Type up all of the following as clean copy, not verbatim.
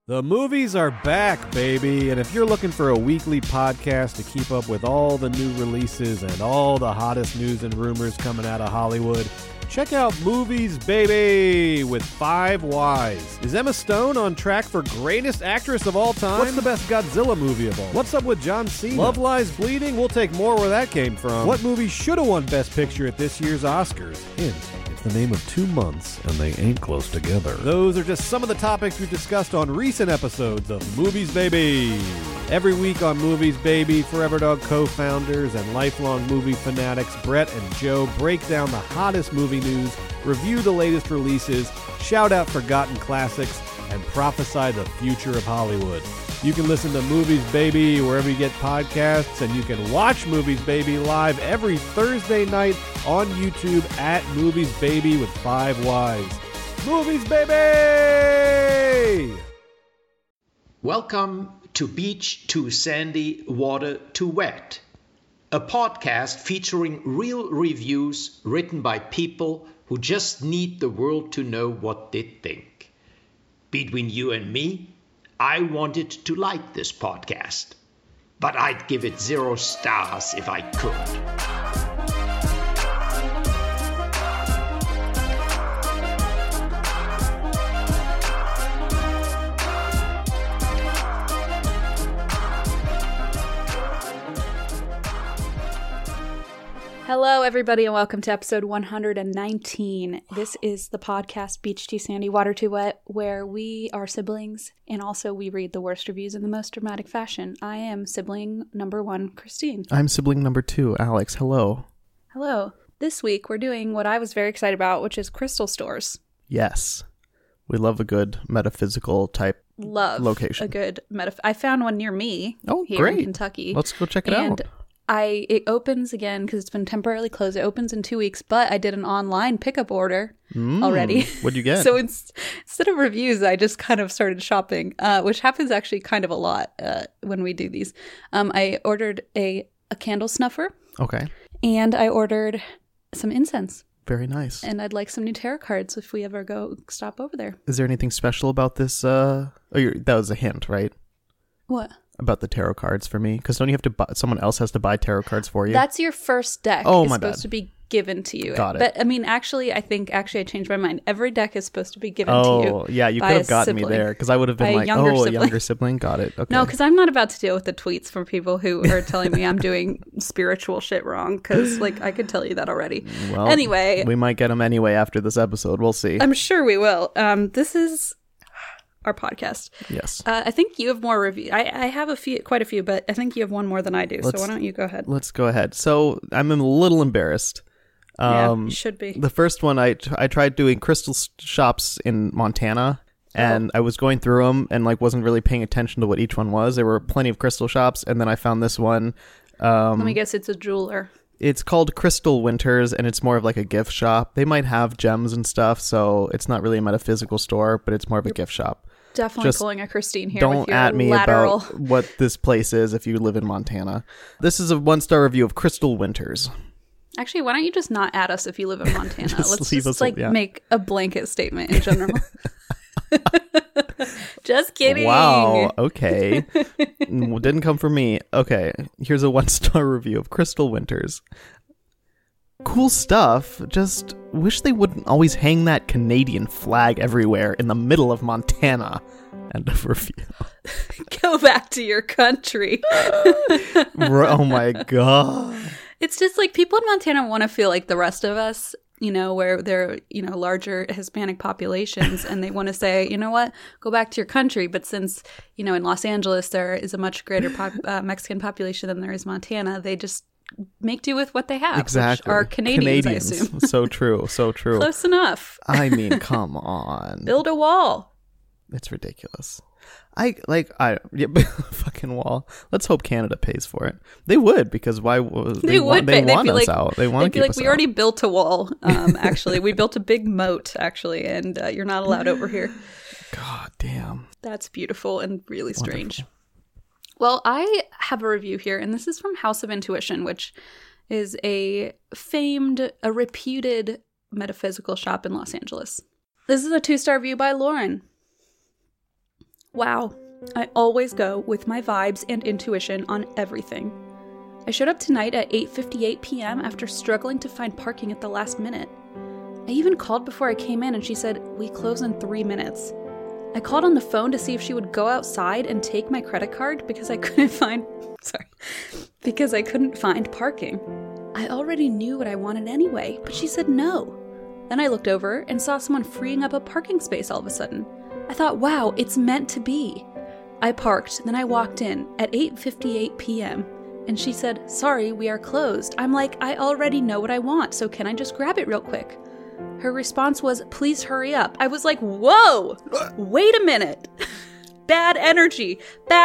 The movies are back, baby, and if you're looking for a weekly podcast to keep up with all the new releases and all the hottest news and rumors coming out of Hollywood, check out Movies, Baby, with 5 Ys. Is Emma Stone on track for greatest actress of all time? What's the best Godzilla movie of all? What's up with John Cena? Love Lies Bleeding? We'll take more where that came from. What movie should have won Best Picture at this year's Oscars? Hint. The name of 2 months, and they ain't close together. Those are just some of the topics we've discussed on recent episodes of Movies Baby. Every week on Movies Baby, Forever Dog co-founders and lifelong movie fanatics Brett and Joe break down the hottest movie news, review the latest releases, shout out forgotten classics, and prophesy the future of Hollywood. You can listen to Movies Baby wherever you get podcasts, and you can watch Movies Baby live every Thursday night on YouTube at Movies Baby with 5 Ys. Movies Baby! Welcome to Beach Too Sandy, Water Too Wet, a podcast featuring real reviews written by people who just need the world to know what they think. Between you and me, I wanted to like this podcast, but I'd give it 0 stars if I could. Hello, everybody, and welcome to episode 119. This is the podcast Beach Too Sandy, Water Too Wet, where we are siblings, and also we read the worst reviews in the most dramatic fashion. I am sibling number 1, Christine. I'm sibling number 2, Alex. Hello. Hello. This week, we're doing what I was very excited about, which is crystal stores. Yes. We love a good metaphysical type location. A good I found one near me here in Kentucky. Let's go check it out. It opens again because it's been temporarily closed. It opens in 2 weeks, but I did an online pickup order already. What'd you get? So instead of reviews, I just kind of started shopping, which happens actually kind of a lot when we do these. I ordered a candle snuffer. Okay. And I ordered some incense. Very nice. And I'd like some new tarot cards if we ever stop over there. Is there anything special about this? That was a hint, right? What? About the tarot cards for me? Because don't you have to buy, someone else has to buy tarot cards for you? That's your first deck. Oh, it's my supposed bad. to be given to you. Got it. But I mean, I changed my mind. Every deck is supposed to be given to you. Oh, yeah, you could have gotten me there because I would have been like, a younger sibling. Got it. Okay. No, because I'm not about to deal with the tweets from people who are telling me I'm doing spiritual shit wrong. Because I could tell you that already. Well, anyway, we might get them anyway after this episode. We'll see. I'm sure we will. This is our podcast. Yes. I think you have more reviews. I have quite a few, but I think you have one more than I do. So why don't you go ahead? Let's go ahead. So I'm a little embarrassed. Yeah, you should be. The first one, I tried doing crystal shops in Montana, and I was going through them and wasn't really paying attention to what each one was. There were plenty of crystal shops, and then I found this one. Let me guess, it's a jeweler. It's called Crystal Winters, and it's more of like a gift shop. They might have gems and stuff, so it's not really a metaphysical store, but it's more of a gift shop. Definitely pulling a Christine here. Don't with your at me lateral. about what this place is if you live in Montana. This is a 1-star review of Crystal Winters. Actually, why don't you just not add us if you live in Montana? Let's leave just us, make a blanket statement in general. Just kidding. Wow. Okay. Didn't come from me. Okay. Here's a 1-star review of Crystal Winters. Cool stuff. Just wish they wouldn't always hang that Canadian flag everywhere in the middle of Montana. End of review. Go back to your country. Oh my god. It's just people in Montana want to feel like the rest of us, where they're, larger Hispanic populations, and they want to say, you know what, go back to your country. But since, in Los Angeles, there is a much greater Mexican population than there is Montana, they just make do with what they have. Exactly. Which are Canadians, I assume. So true. So true. Close enough. I mean, come on. Build a wall. It's ridiculous. Fucking wall. Let's hope Canada pays for it. They would, because why? They want us out. They want to keep us out. We already built a wall. Actually, we built a big moat. Actually, and you're not allowed over here. God damn. That's beautiful and really strange. Wonderful. Well, I have a review here, and this is from House of Intuition, which is a reputed metaphysical shop in Los Angeles. This is a 2-star review by Lauren. Wow, I always go with my vibes and intuition on everything. I showed up tonight at 8:58 p.m. after struggling to find parking at the last minute. I even called before I came in and she said, "We close in 3 minutes." I called on the phone to see if she would go outside and take my credit card because I couldn't find parking. I already knew what I wanted anyway, but she said no. Then I looked over and saw someone freeing up a parking space all of a sudden. I thought, wow, it's meant to be. I parked, then I walked in at 8:58 p.m. and she said, "Sorry, we are closed." I'm like, I already know what I want, so can I just grab it real quick? Her response was, "Please hurry up." I was like, whoa, wait a minute. Bad energy.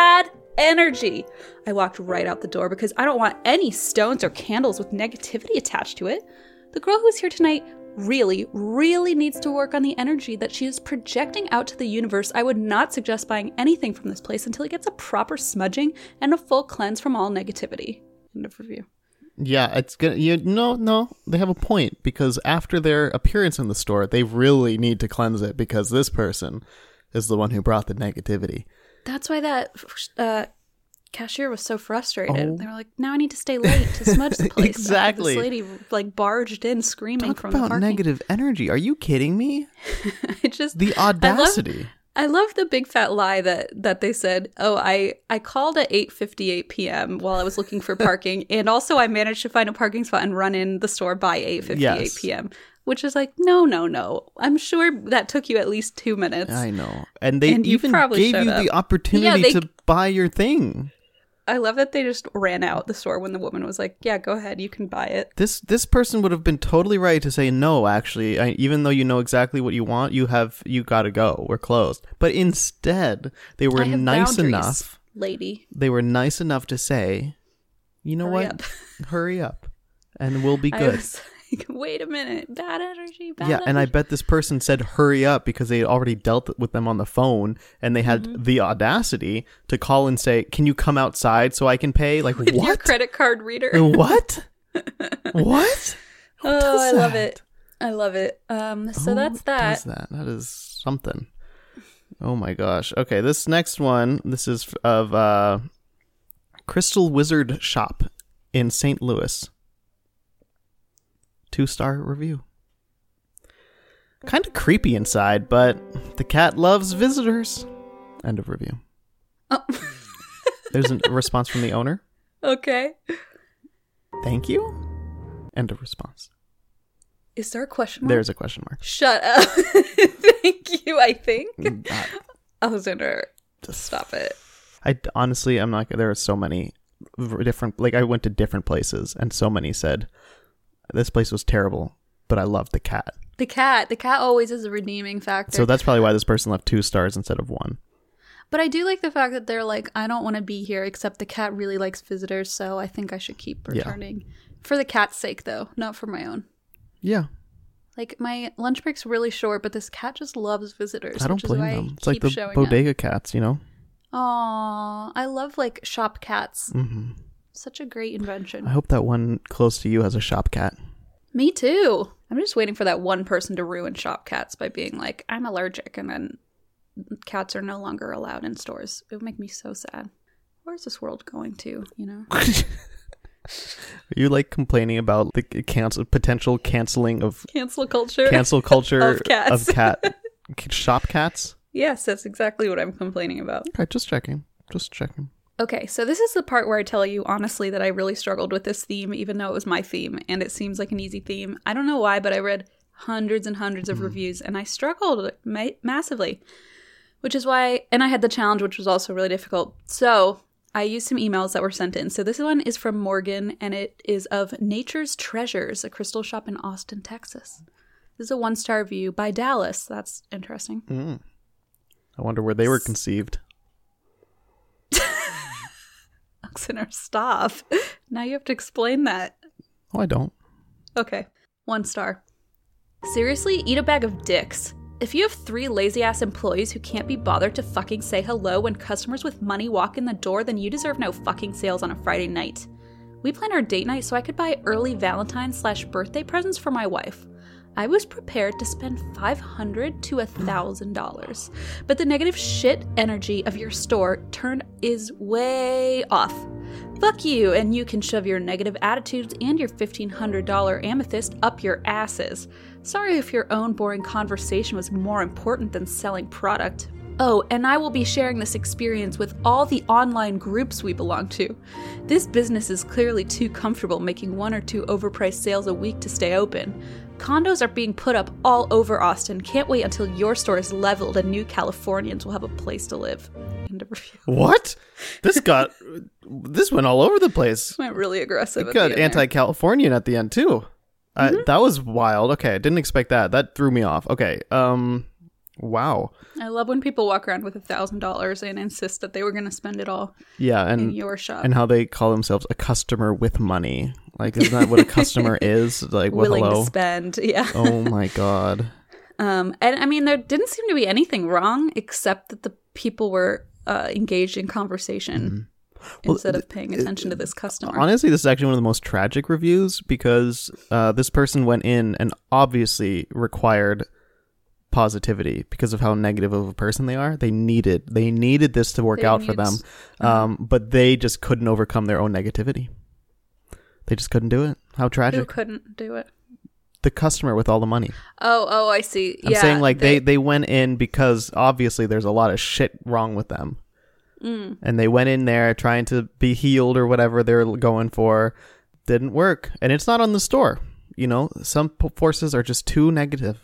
I walked right out the door because I don't want any stones or candles with negativity attached to it. The girl who is here tonight really, really needs to work on the energy that she is projecting out to the universe. I would not suggest buying anything from this place until it gets a proper smudging and a full cleanse from all negativity. End of review. Yeah, it's good. No, they have a point, because after their appearance in the store, they really need to cleanse it because this person is the one who brought the negativity. That's why that cashier was so frustrated. They were like, now I need to stay late to smudge the place. Exactly. This lady barged in screaming from the parking. Talk about negative energy. Are you kidding me? The audacity. I love the big fat lie that they said, I called at 8:58 p.m. while I was looking for parking, and also I managed to find a parking spot and run in the store by 8:58 p.m., which is like, no. I'm sure that took you at least 2 minutes. I know. And they even gave you the opportunity to buy your thing. I love that they just ran out the store when the woman was like, yeah, go ahead, you can buy it. This person would have been totally right to say, no, actually, even though you know exactly what you want, you gotta go, we're closed. But instead, they were nice enough, lady. They were nice enough to say, you know what, hurry up, and we'll be good. Wait a minute, bad energy. And I bet this person said hurry up because they had already dealt with them on the phone, and they had the audacity to call and say, can you come outside so I can pay? Like, with what? Your credit card reader. What? What? I love it. I love it. So that's that. Does that? That is something. Oh my gosh. Okay, this next one, this is of Crystal Wizard Shop in St. Louis. 2-star review. Kind of creepy inside, but the cat loves visitors. End of review. Oh. There's a response from the owner. Okay. Thank you. End of response. Is there a question mark? There's a question mark. Shut up. Thank you, I think. I was gonna stop it. I'm not. There are so many different, I went to different places and so many said, this place was terrible, but I loved the cat. The cat always is a redeeming factor. So that's probably why this person left 2 stars instead of 1. But I do like the fact that they're like, I don't want to be here, except the cat really likes visitors, so I think I should keep returning. Yeah. For the cat's sake, though, not for my own. Yeah. My lunch break's really short, but this cat just loves visitors. I don't blame them. It's like the bodega cats, you know? Aw, I love, shop cats. Mm-hmm. Such a great invention. I hope that one close to you has a shop cat. Me too. I'm just waiting for that one person to ruin shop cats by being like, I'm allergic, and then cats are no longer allowed in stores. It would make me so sad. Where's this world going to, you know? Are you complaining about the potential canceling of cancel culture of cats. of cat shop cats? Yes, that's exactly what I'm complaining about. Okay, just checking. Okay, so this is the part where I tell you honestly that I really struggled with this theme, even though it was my theme, and it seems like an easy theme. I don't know why, but I read hundreds and hundreds of reviews, and I struggled massively, which is why, and I had the challenge, which was also really difficult. So I used some emails that were sent in. So this one is from Morgan, and it is of Nature's Treasures, a crystal shop in Austin, Texas. This is a 1-star review by Dallas. That's interesting. I wonder where they were conceived. Oxener, stop. Now you have to explain that. Oh, I don't. Okay. 1 star. Seriously, eat a bag of dicks. If you have 3 lazy-ass employees who can't be bothered to fucking say hello when customers with money walk in the door, then you deserve no fucking sales on a Friday night. We planned our date night so I could buy early Valentine's/birthday presents for my wife. I was prepared to spend $500 to $1,000, but the negative shit energy of your store is way off. Fuck you, and you can shove your negative attitudes and your $1,500 amethyst up your asses. Sorry if your own boring conversation was more important than selling product. Oh, and I will be sharing this experience with all the online groups we belong to. This business is clearly too comfortable making 1 or 2 overpriced sales a week to stay open. Condos are being put up all over Austin. Can't wait until your store is leveled and new Californians will have a place to live. End of review. What? This went all over the place. Went really aggressive. It got anti-Californian at the end too. That was wild. Okay, I didn't expect that. That threw me off. Okay. Wow. I love when people walk around with $1,000 and insist that they were going to spend it all. Yeah, in your shop, and how they call themselves a customer with money. Like, isn't that what a customer is? Like, willing hello? To spend. Yeah. Oh my god. And I mean, there didn't seem to be anything wrong except that the people were engaged in conversation instead of paying attention to this customer. Honestly, this is actually one of the most tragic reviews because this person went in and obviously required positivity because of how negative of a person they are. They needed this to work out for them, but they just couldn't overcome their own negativity. They just couldn't do it. How tragic. Who couldn't do it? The customer with all the money. Oh, I see. I'm saying like they went in because obviously there's a lot of shit wrong with them. And they went in there trying to be healed or whatever they're going for. Didn't work. And it's not on the store. You know, some forces are just too negative.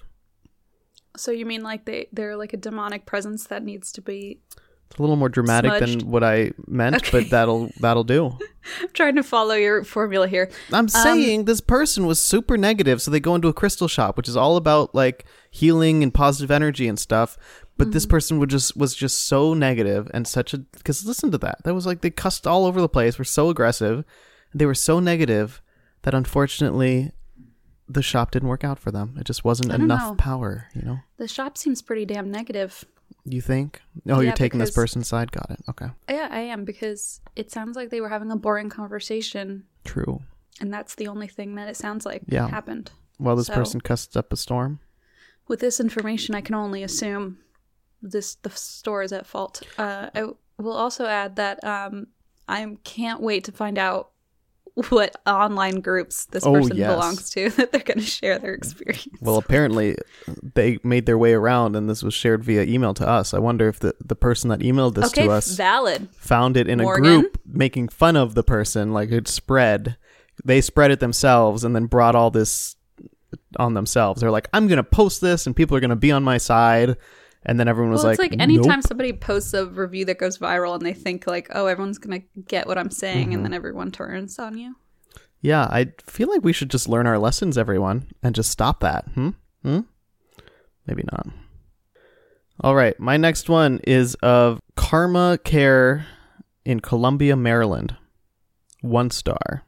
So you mean like they're like a demonic presence that needs to be... It's a little more dramatic smudged than what I meant, but that'll do. I'm trying to follow your formula here. I'm saying this person was super negative, so they go into a crystal shop, which is all about like healing and positive energy and stuff. But this person was just so negative and because listen to that. That was like they cussed all over the place, were so aggressive. They were so negative that unfortunately the shop didn't work out for them. It just wasn't enough power, you know? The shop seems pretty damn negative. You think? Oh, yeah, you're taking this person's side? Got it. Okay. Yeah, I am, because it sounds like they were having a boring conversation. True. And that's the only thing that it sounds like happened. Well, this person cussed up a storm. With this information, I can only assume the store is at fault. I will also add that I can't wait to find out what online groups this person belongs to, that they're going to share their experience. Well, apparently they made their way around and this was shared via email to us. I wonder if the person that emailed this to us found it in a group making fun of the person, like it spread. They spread it themselves and then brought all this on themselves. They're like, I'm going to post this and people are going to be on my side. And then everyone was it's like anytime nope. somebody posts a review that goes viral and they think like, oh, everyone's going to get what I'm saying, and then everyone turns on you. Yeah, I feel like we should just learn our lessons, everyone, and just stop that. Maybe not. All right, my next one is of Karma Care in Columbia, Maryland. 1 star.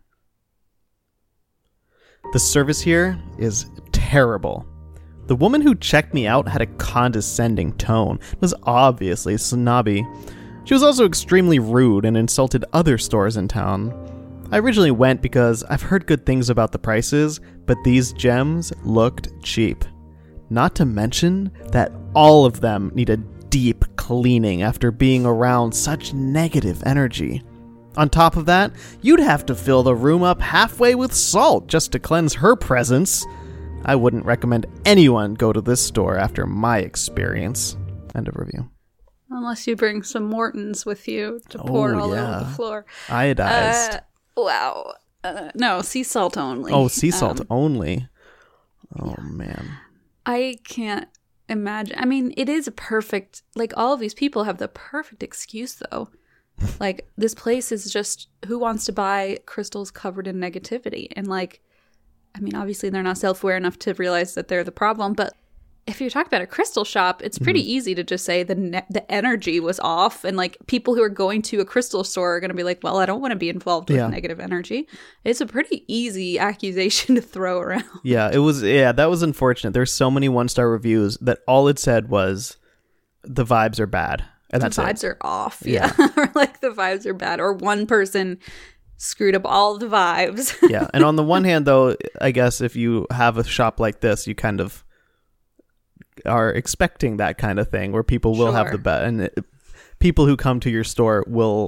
The service here is terrible. The woman who checked me out had a condescending tone, was obviously snobby. She was also extremely rude and insulted other stores in town. I originally went because I've heard good things about the prices, but these gems looked cheap. Not to mention that all of them needed deep cleaning after being around such negative energy. On top of that, you'd have to fill the room up halfway with salt just to cleanse her presence. I wouldn't recommend anyone go to this store after my experience. End of review. Unless you bring some Mortons with you to pour all over the floor. Iodized. Wow. No, sea salt only. Oh, sea salt only. Oh, man. I can't imagine. I mean, it is a perfect, like, all of these people have the perfect excuse, though. Like, this place is just, who wants to buy crystals covered in negativity? And, like, I mean, obviously they're not self-aware enough to realize that they're the problem, but if you're talking about a crystal shop, it's pretty easy to just say the energy was off, and like people who are going to a crystal store are going to be like, well, I don't want to be involved with negative energy. It's a pretty easy accusation to throw around. Yeah, it was. Yeah, that was unfortunate. There's so many 1-star reviews that all it said was the vibes are bad, and that's the vibes are off. Yeah. Or like the vibes are bad, or one person screwed up all the vibes. Yeah. And on the one hand, though, I guess if you have a shop like this, you kind of are expecting that kind of thing where people will have Sure. the bet, and people who come to your store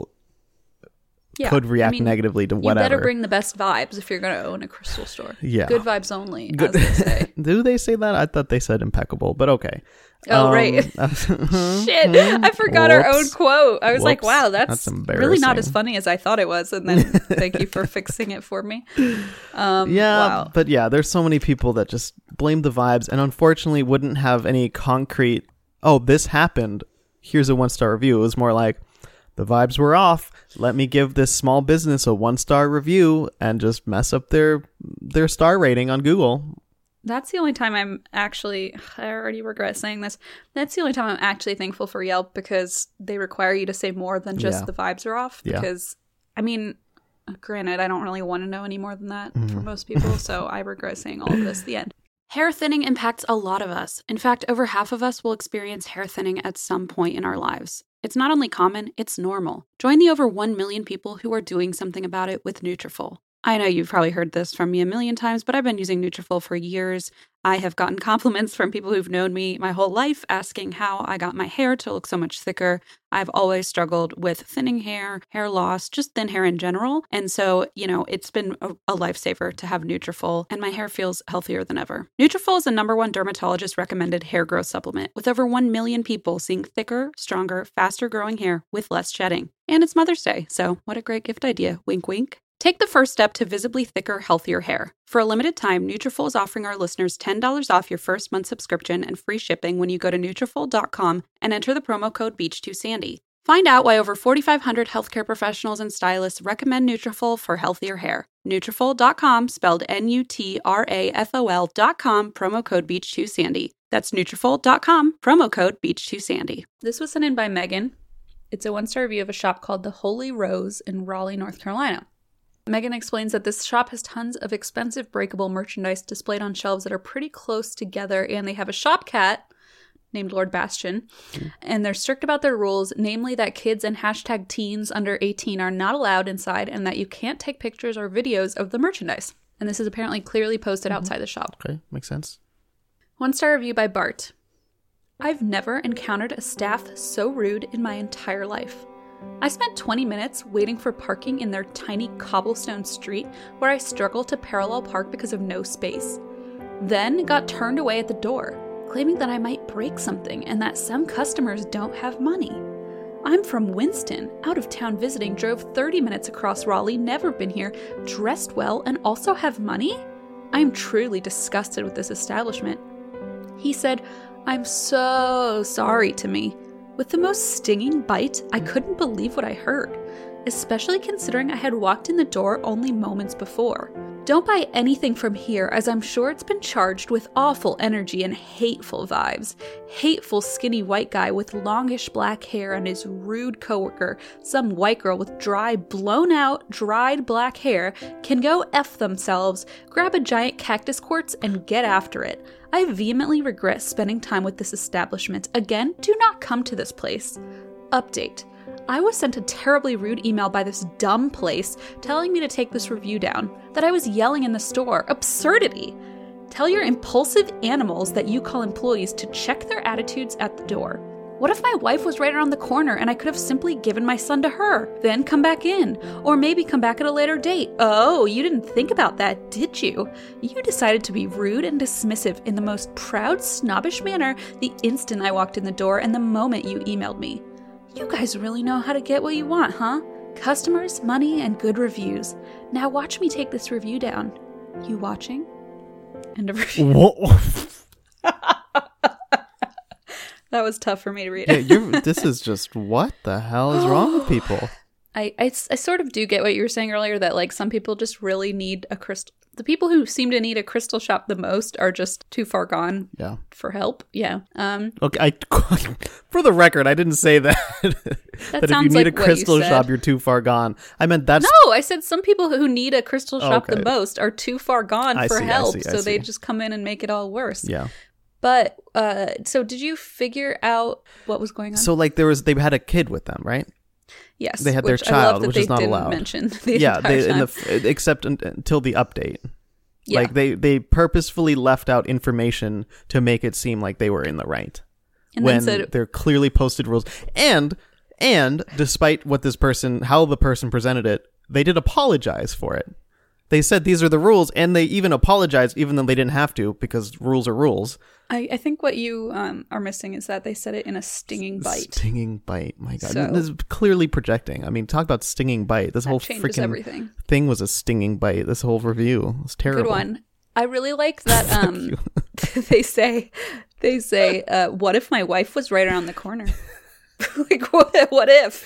could react negatively to whatever. You better bring the best vibes if you're going to own a crystal store. Yeah. Good vibes only, Good. as they say. Do they say that? I thought they said impeccable, but okay. Oh, right. Shit. I forgot our own Whoops. quote. I was like, Whoops. wow, that's really not as embarrassing. funny as I thought it was. And then thank you for fixing it for me. Yeah, Wow. but yeah, there's so many people that just blame the vibes and unfortunately wouldn't have any concrete, oh, this happened, here's a 1-star review. It was more like, the vibes were off. Let me give this small business a 1-star review and just mess up their star rating on Google. That's the only time I'm actually, I already regret saying this. That's the only time I'm actually thankful for Yelp, because they require you to say more than just Yeah. the vibes are off. Yeah. Because, I mean, granted, I don't really want to know any more than that for most people. So I regret saying all of this. The end. Hair thinning impacts a lot of us. In fact, over half of us will experience hair thinning at some point in our lives. It's not only common, it's normal. Join the over 1 million people who are doing something about it with Nutrafol. I know you've probably heard this from me a million times, but I've been using Nutrafol for years. I have gotten compliments from people who've known me my whole life asking how I got my hair to look so much thicker. I've always struggled with thinning hair, hair loss, just thin hair in general. And so, it's been a lifesaver to have Nutrafol, and my hair feels healthier than ever. Nutrafol is the #1 dermatologist recommended hair growth supplement, with over 1 million people seeing thicker, stronger, faster growing hair with less shedding. And it's Mother's Day, so what a great gift idea. Wink, wink. Take the first step to visibly thicker, healthier hair. For a limited time, Nutrafol is offering our listeners $10 off your first month subscription and free shipping when you go to Nutrafol.com and enter the promo code Beach2Sandy. Find out why over 4,500 healthcare professionals and stylists recommend Nutrafol for healthier hair. Nutrafol.com, spelled Nutrafol.com, promo code Beach2Sandy. That's Nutrafol.com, promo code Beach2Sandy. This was sent in by Megan. It's a 1-star review of a shop called The Holy Rose in Raleigh, North Carolina. Megan explains that this shop has tons of expensive breakable merchandise displayed on shelves that are pretty close together, and they have a shop cat named Lord Bastion, and they're strict about their rules, namely that kids and #teens under 18 are not allowed inside, and that you can't take pictures or videos of the merchandise. And this is apparently clearly posted outside the shop. Okay, makes sense. 1-star review by Bart. I've never encountered a staff so rude in my entire life. I spent 20 minutes waiting for parking in their tiny cobblestone street where I struggled to parallel park because of no space. Then got turned away at the door, claiming that I might break something and that some customers don't have money. I'm from Winston, out of town visiting, drove 30 minutes across Raleigh, never been here, dressed well, and also have money? I am truly disgusted with this establishment. He said, I'm so sorry to me. With the most stinging bite, I couldn't believe what I heard, especially considering I had walked in the door only moments before. Don't buy anything from here, as I'm sure it's been charged with awful energy and hateful vibes. Hateful skinny white guy with longish black hair and his rude coworker, some white girl with dry, blown out, dried black hair, can go F themselves, grab a giant cactus quartz, and get after it. I vehemently regret spending time with this establishment. Again, do not come to this place. Update. I was sent a terribly rude email by this dumb place telling me to take this review down, that I was yelling in the store. Absurdity! Tell your impulsive animals that you call employees to check their attitudes at the door. What if my wife was right around the corner and I could have simply given my son to her, then come back in? Or maybe come back at a later date? Oh, you didn't think about that, did you? You decided to be rude and dismissive in the most proud, snobbish manner the instant I walked in the door and the moment you emailed me. You guys really know how to get what you want, huh? Customers, money, and good reviews. Now watch me take this review down. You watching? End of review. That was tough for me to read. Yeah, this is just, what the hell is wrong with people? I sort of do get what you were saying earlier, that like some people just really need a crystal. The people who seem to need a crystal shop the most are just too far gone for help. Yeah. Okay, for the record, I didn't say that. That if you need a crystal shop, you're too far gone. I meant that's... No, I said some people who need a crystal shop the most are too far gone for help. So they just come in and make it all worse. Yeah. But, so did you figure out what was going on? So, like, they had a kid with them, right? Yes, They had their which I love child, that which they is not didn't allowed. mention the Yeah, entire time. except until the update. Yeah. Like they purposefully left out information to make it seem like they were in the right And then when said- they're clearly posted rules. And despite what how the person presented it, they did apologize for it. They said these are the rules, and they even apologized, even though they didn't have to, because rules are rules. I think what you are missing is that they said it in a stinging bite. Stinging bite. My God. So- This is clearly projecting. I mean, talk about stinging bite. This whole changes freaking everything. thing was a stinging bite. This whole review was terrible. Good one. I really like that they say what if my wife was right around the corner? Like what if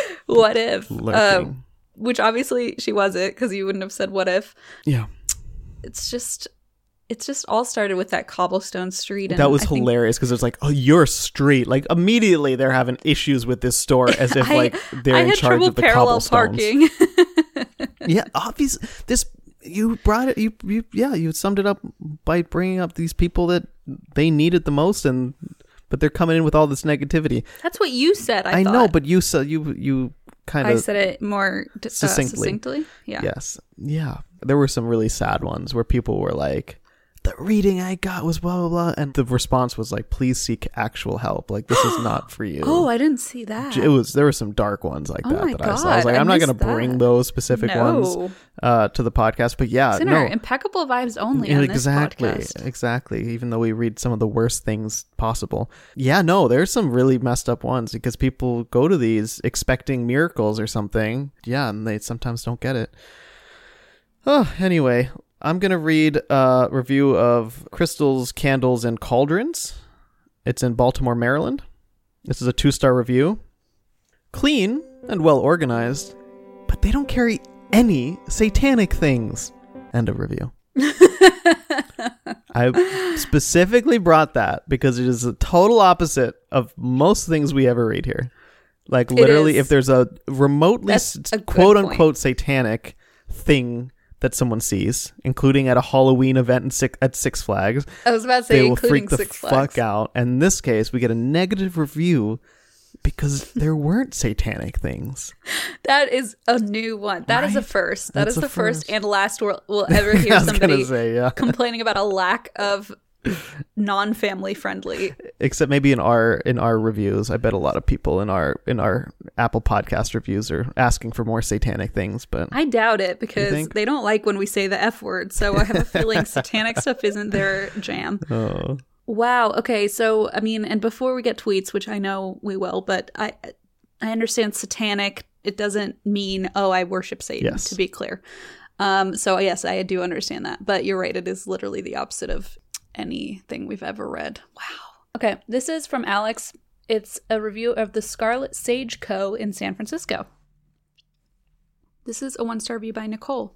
Lurking. which obviously she wasn't, because you wouldn't have said what if. Yeah. It's just all started with that cobblestone street. And That was I think- hilarious because it's like, oh, your street. Like immediately they're having issues with this store as if like they're I in had charge trouble of the parallel cobblestones. parking. Yeah, obvious. This you brought it. You summed it up by bringing up these people that they needed the most, but they're coming in with all this negativity. That's what you said. I know, thought. but you said you kind I of said it more succinctly. Yeah. Yes. Yeah. There were some really sad ones where people were like, the reading I got was blah, blah, blah. And the response was like, please seek actual help. Like, this is not for you. Oh, I didn't see that. There were some dark ones like Oh that my that I saw. I was God, like, I I'm not going to missed that. bring those specific ones to the podcast. But yeah, Sinner, no. impeccable vibes only on this podcast. Exactly. Even though we read some of the worst things possible. Yeah, no, there's some really messed up ones because people go to these expecting miracles or something. Yeah, and they sometimes don't get it. Oh, anyway, I'm going to read a review of Crystals, Candles, and Cauldrons. It's in Baltimore, Maryland. This is a 2-star review. Clean and well organized, but they don't carry any satanic things. End of review. I specifically brought that because it is the total opposite of most things we ever read here. Like literally, is. if there's a remotely That's a good quote point. unquote satanic thing that someone sees, including at a Halloween event at Six Flags, I was about to say, they will including freak the Six Flags. fuck out. And in this case, we get a negative review because there weren't satanic things. That is a new one. That is a Right? first. That That's is a the first first. and last we'll ever hear I was somebody gonna say, yeah. complaining about a lack of non-family friendly. Except maybe in our reviews, I bet a lot of people in our Apple Podcast reviews are asking for more satanic things. But I doubt it because think? they don't like when we say the F word. So I have a feeling satanic stuff isn't their jam. oh, Wow. Okay. So, I mean, and before we get tweets, which I know we will, but I understand satanic. It doesn't mean, oh, I worship Satan, Yes. to be clear. So yes, I do understand that, but you're right. It is literally the opposite of anything we've ever read. Wow. Okay. This is from Alex. It's a review of the Scarlet Sage Co. in San Francisco. This is a 1-star review by Nicole.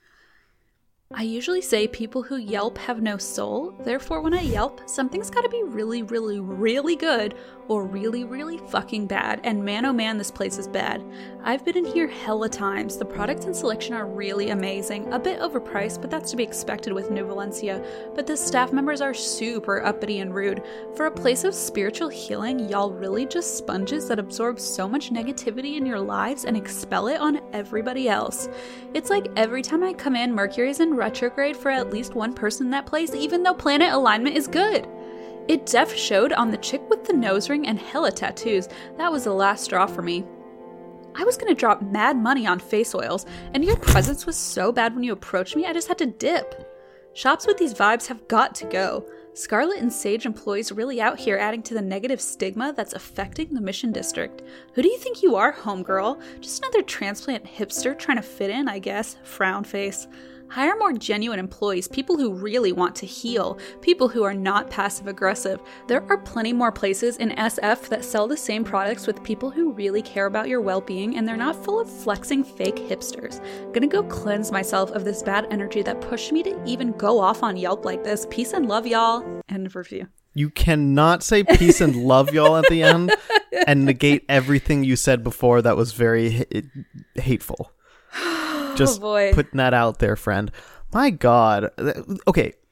I usually say people who Yelp have no soul. Therefore, when I Yelp, something's got to be really, really, really good or really, really fucking bad. And man, oh man, this place is bad. I've been in here hella times. The products and selection are really amazing. A bit overpriced, but that's to be expected with New Valencia. But the staff members are super uppity and rude. For a place of spiritual healing, y'all really just sponges that absorb so much negativity in your lives and expel it on everybody else. It's like every time I come in, Mercury's in retrograde for at least one person in that place, even though planet alignment is good. It def showed on the chick with the nose ring and hella tattoos. That was the last straw for me. I was gonna drop mad money on face oils, and your presence was so bad when you approached me, I just had to dip. Shops with these vibes have got to go. Scarlet and Sage employees really out here adding to the negative stigma that's affecting the Mission District. Who do you think you are, homegirl? Just another transplant hipster trying to fit in, I guess. Frown face. Hire more genuine employees, people who really want to heal, people who are not passive-aggressive. There are plenty more places in SF that sell the same products with people who really care about your well-being, and they're not full of flexing fake hipsters. Gonna go cleanse myself of this bad energy that pushed me to even go off on Yelp like this. Peace and love, y'all. End of review. you cannot say peace and love y'all at the end and negate everything you said before that was very hateful. Just boy. putting that out there, friend. My God. Okay.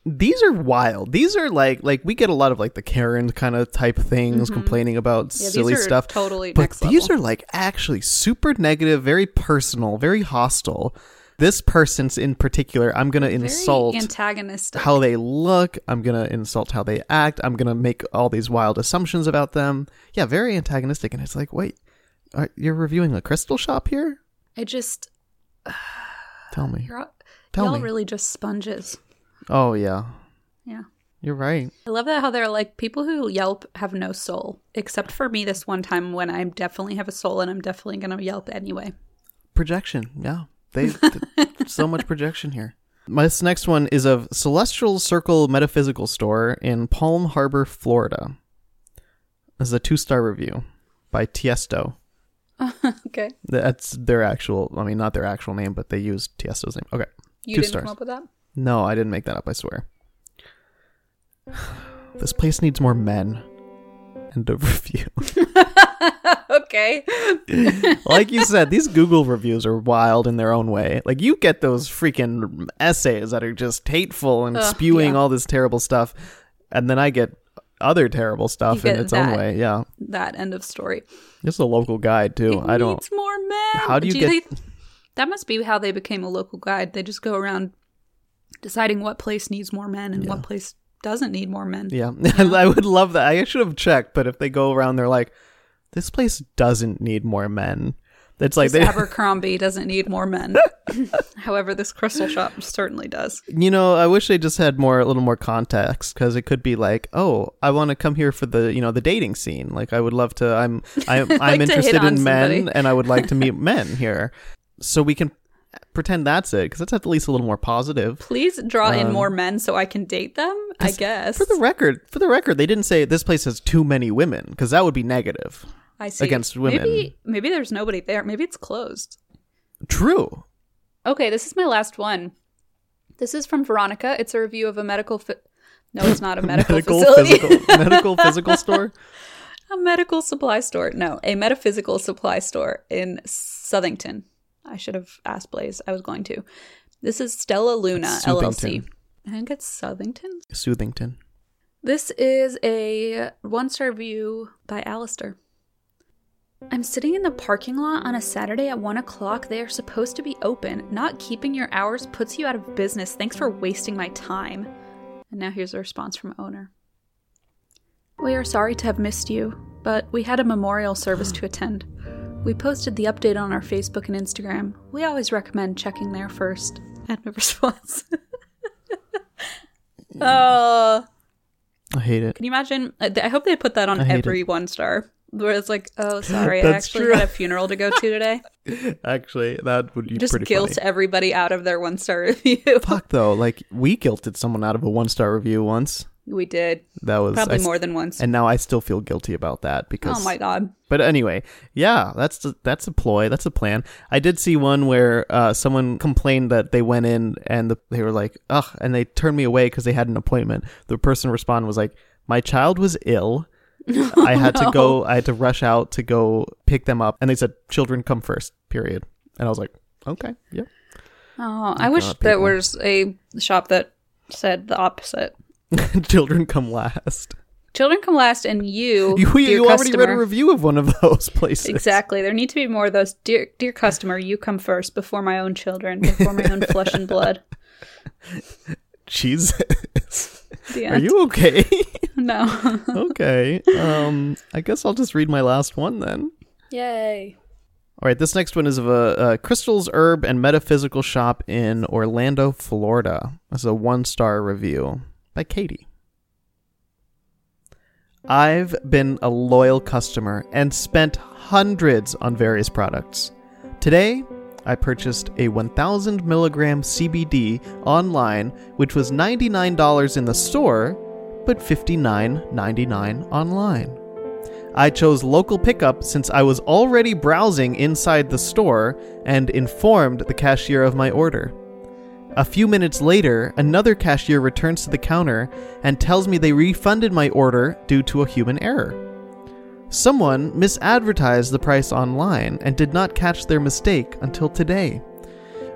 these are wild. These are like we get a lot of like the Karen kind of type things complaining about silly these are stuff. Totally but next these level. are like actually super negative, very personal, very hostile. This person's in particular, I'm going to insult Very antagonistic. how they look. I'm going to insult how they act. I'm going to make all these wild assumptions about them. Yeah, very antagonistic. And it's like, wait, you're reviewing a crystal shop here? It just Tell me. y'all me. really just sponges. Oh, yeah. Yeah. You're right. I love that how they're like, people who Yelp have no soul. Except for me this one time when I definitely have a soul and I'm definitely going to Yelp anyway. Projection. Yeah. So much projection here. This next one is of Celestial Circle Metaphysical Store in Palm Harbor, Florida. This is a 2-star review by Tiesto. Okay. That's their actual, I mean, not their actual name, but they used Tiesto's name. Okay. You 2 didn't stars. come up with that? No, I didn't make that up, I swear. This place needs more men. End of review. Okay. Like you said, these Google reviews are wild in their own way. Like, you get those freaking essays that are just hateful and spewing yeah. all this terrible stuff, and then I get other terrible stuff You in get its own that. way. Yeah. That end of story. This is a local guide, too. It I don't... needs more men. How do you get... That must be how they became a local guide. They just go around deciding what place needs more men and what place doesn't need more men. Yeah. I would love that. I should have checked, but if they go around, they're like, this place doesn't need more men. It's like This Abercrombie doesn't need more men. However, this crystal shop certainly does. You know, I wish they just had a little more context, because it could be like, oh, I want to come here for the, the dating scene. Like, I would love to. I'm to interested hit on in men, somebody. and I would like to meet men here. So we can pretend that's it, because that's at least a little more positive. Please draw in more men so I can date them, I guess. For the record, they didn't say this place has too many women, because that would be negative. I see. Against women. Maybe there's nobody there. Maybe it's closed. True. Okay, this is my last one. This is from Veronica. It's a review of a medical... No, it's not a medical facility. Medical physical store? A medical supply store. No, a metaphysical supply store in Southington. I should have asked Blaze. I was going to. This is Stella Luna, LLC. I think it's Southington. Soothington. This is a 1-star review by Alistair. I'm sitting in the parking lot on a Saturday at 1 o'clock. They are supposed to be open. Not keeping your hours puts you out of business. Thanks for wasting my time. And now here's a response from owner. We are sorry to have missed you, but we had a memorial service to attend. We posted the update on our Facebook and Instagram. We always recommend checking there first. End of response. Oh. I hate it. Can you imagine? I hope they put that on every 1-star. Where it's like, oh, sorry, I That's actually true. had a funeral to go to today. Actually, that would be Just pretty guilt funny. everybody out of their 1-star review. Fuck, though. Like, we guilted someone out of a 1-star review once. We did. That was Probably more than once. And now I still feel guilty about that because... Oh my god. But anyway, yeah, that's a ploy. That's a plan. I did see one where someone complained that they went in and they were like, ugh, and they turned me away because they had an appointment. The person responded was like, my child was ill. I had to go. I had to rush out to go pick them up. And they said, children come first, period. And I was like, okay, yeah. Oh, I wish there was a shop that said the opposite. Children come last. Children come last, and you You already customer, read a review of one of those places. Exactly. There need to be more of those. Dear customer, you come first before my own children, before my own flesh and blood. Jesus. The Are end. you okay? No. Okay. I guess I'll just read my last one then. Yay. All right, this next one is of a Crystal's Herb and Metaphysical Shop in Orlando, Florida. This is a 1-star review by Katie. I've been a loyal customer and spent hundreds on various products. Today, I purchased a 1,000 milligram CBD online, which was $99 in the store, but $59.99 online. I chose local pickup since I was already browsing inside the store and informed the cashier of my order. A few minutes later, another cashier returns to the counter and tells me they refunded my order due to a human error. Someone misadvertised the price online and did not catch their mistake until today.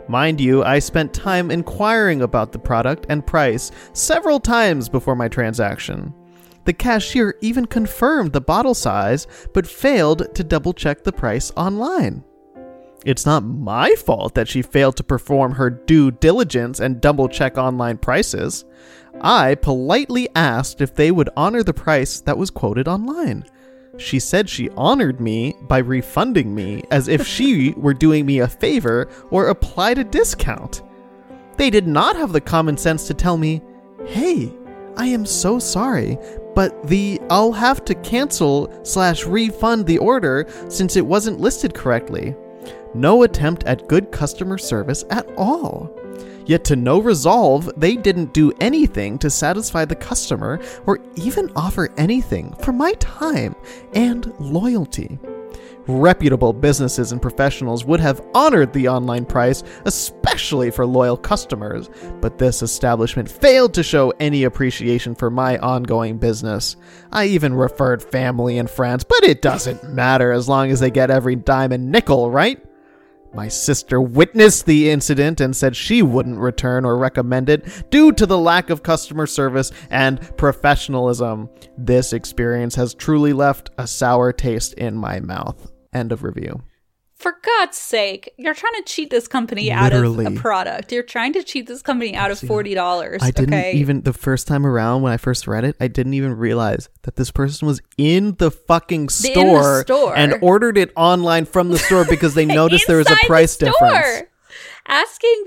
Mind you, I spent time inquiring about the product and price several times before my transaction. The cashier even confirmed the bottle size, but failed to double-check the price online. It's not my fault that she failed to perform her due diligence and double-check online prices. I politely asked if they would honor the price that was quoted online. She said she honored me by refunding me as if she were doing me a favor or applied a discount. They did not have the common sense to tell me, "Hey, I am so sorry, but I'll have to cancel/refund the order since it wasn't listed correctly." No attempt at good customer service at all. Yet to no resolve, they didn't do anything to satisfy the customer or even offer anything for my time and loyalty. Reputable businesses and professionals would have honored the online price, especially for loyal customers, but this establishment failed to show any appreciation for my ongoing business. I even referred family and friends, but it doesn't matter as long as they get every dime and nickel, right? My sister witnessed the incident and said she wouldn't return or recommend it due to the lack of customer service and professionalism. This experience has truly left a sour taste in my mouth. End of review. For God's sake, you're trying to cheat this company out of a product. You're trying to cheat this company out of $40. I didn't even, the first time around when I first read it, I didn't even realize that this person was in the fucking store and ordered it online from the store because they noticed there was a price difference. Asking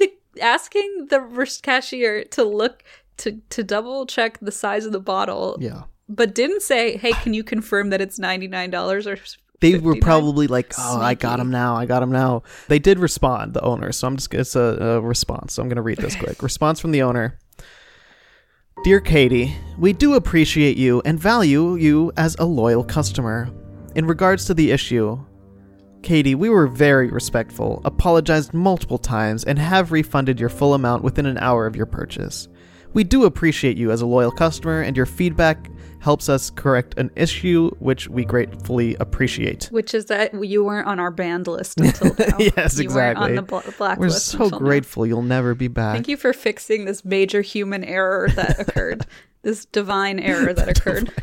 the cashier to look to double check the size of the bottle. Yeah. But didn't say, "Hey, can you confirm that it's $99 or They were probably like, "Oh, sneaky. I got him now. They did respond, the owner. So it's a response. So I'm going to read this quick. Response from the owner. Dear Katie, we do appreciate you and value you as a loyal customer. In regards to the issue, Katie, we were very respectful, apologized multiple times, and have refunded your full amount within an hour of your purchase. We do appreciate you as a loyal customer, and your feedback helps us correct an issue, which we gratefully appreciate. Which is that you weren't on our banned list until now. Yes, you exactly. You weren't on the blacklist. We're so grateful. You'll never be back. Thank you for fixing this major human error that occurred. This divine error that occurred.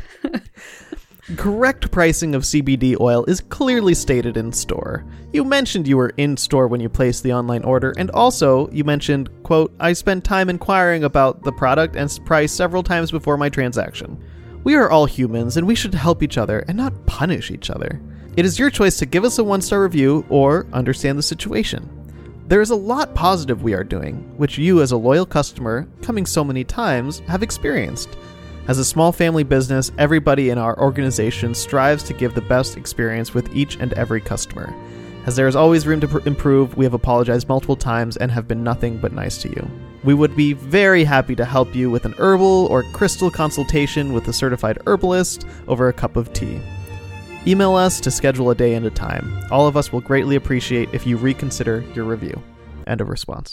Correct pricing of CBD oil is clearly stated in store. You mentioned you were in store when you placed the online order, and also you mentioned, quote, "I spent time inquiring about the product and price several times before my transaction. We are all humans, and we should help each other and not punish each other. It is your choice to give us a 1-star review or understand the situation. There is a lot positive we are doing, which you as a loyal customer, coming so many times, have experienced. As a small family business, everybody in our organization strives to give the best experience with each and every customer. As there is always room to improve, we have apologized multiple times and have been nothing but nice to you. We would be very happy to help you with an herbal or crystal consultation with a certified herbalist over a cup of tea. Email us to schedule a day and a time. All of us will greatly appreciate if you reconsider your review." End of response.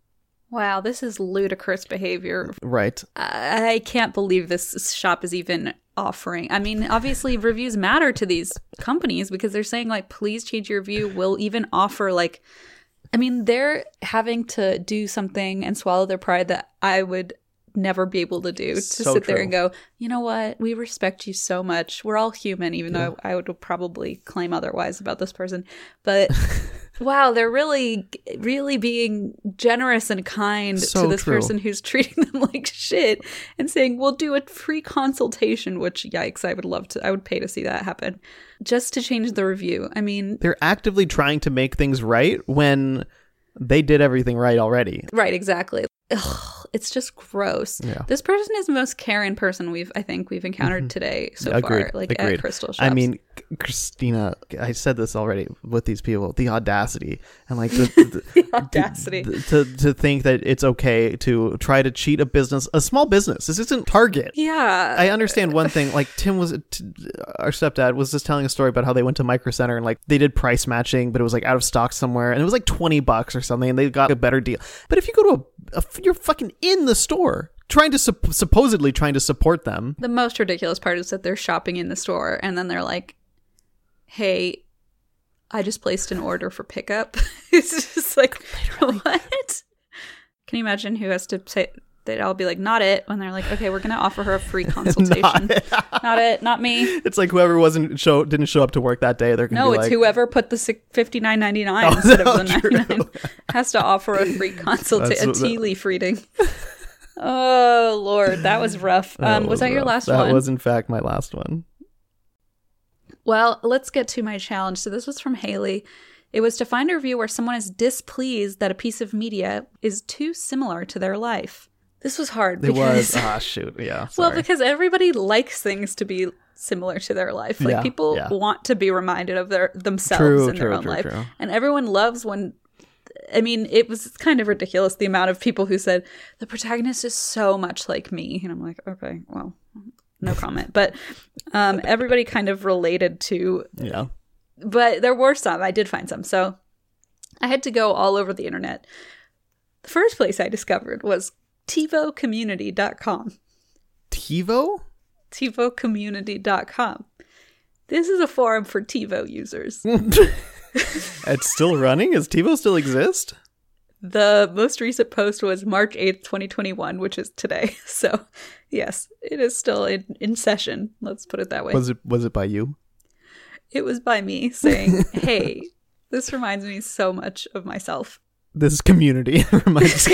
Wow, this is ludicrous behavior. Right. I can't believe this shop is even offering. I mean, obviously reviews matter to these companies because they're saying, like, please change your review. We'll even offer, like, I mean, they're having to do something and swallow their pride that I would never be able to do, to sit there and go, "You know what? We respect you so much. We're all human," even though I would probably claim otherwise about this person. But wow, they're really, really being generous and kind to this person who's treating them like shit and saying, "We'll do a free consultation," which, yikes, I would pay to see that happen just to change the review. I mean, they're actively trying to make things right when they did everything right already. Right, exactly. Ugh, it's just gross. Yeah. This person is the most Karen person I think we've encountered today so far, like at Crystal Shops. I mean, Christina, I said this already with these people, the audacity and like the audacity to think that it's okay to try to cheat a small business. This isn't Target. Yeah. I understand one thing, like our stepdad was just telling a story about how they went to Micro Center and like they did price matching, but it was like out of stock somewhere and it was like $20 or something and they got a better deal. But if you go to you're fucking in the store trying to supposedly trying to support them. The most ridiculous part is that they're shopping in the store and then they're like, "Hey, I just placed an order for pickup. It's just like, what? Can you imagine who has to say that? I'll be like, not it, when they're like, okay, we're going to offer her a free consultation. Not it, not me. It's like whoever didn't show up to work that day. They're going to be like, it's whoever put the $59.99 instead of the $99 has to offer a free consultation, a tea leaf reading. Oh, Lord, that was rough. Was that your last one? That was, in fact, my last one. Well, let's get to my challenge. So this was from Haley. It was to find a review where someone is displeased that a piece of media is too similar to their life. This was hard. Shoot. Yeah. Sorry. Well, because everybody likes things to be similar to their life. Like, people want to be reminded of themselves in their own life. True. And everyone loves when... I mean, it was kind of ridiculous, the amount of people who said, the protagonist is so much like me. And I'm like, okay, well, no comment. But everybody kind of related to... Yeah. But there were some. I did find some. So I had to go all over the internet. The first place I discovered was TiVoCommunity.com. TiVo? TiVoCommunity.com. This is a forum for TiVo users. It's still running? Does TiVo still exist? The most recent post was March 8th, 2021, which is today. So, yes, it is still in session. Let's put it that way. Was it by you? It was by me saying, hey, this reminds me so much of myself. This community reminds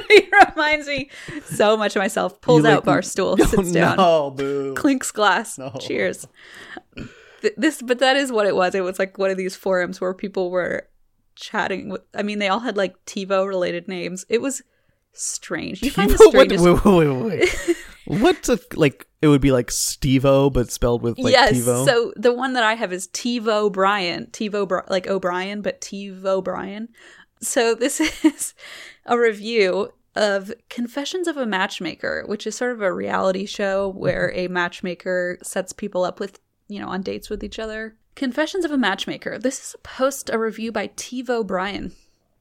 me so much of myself. Pulls out bar stool, sits down, boo. Clinks glass, cheers. But that is what it was. It was like one of these forums where people were chatting with, I mean, they all had like TiVo related names. It was strange. You find the strangest... Wait. What's it would be like Steve-O, but spelled with like TiVo? So the one that I have is TiVo Brian. Like O'Brien, but TiVo Brian. So this is a review of Confessions of a Matchmaker, which is sort of a reality show where a matchmaker sets people up with, on dates with each other. Confessions of a Matchmaker. This is a review by TiVo Brian.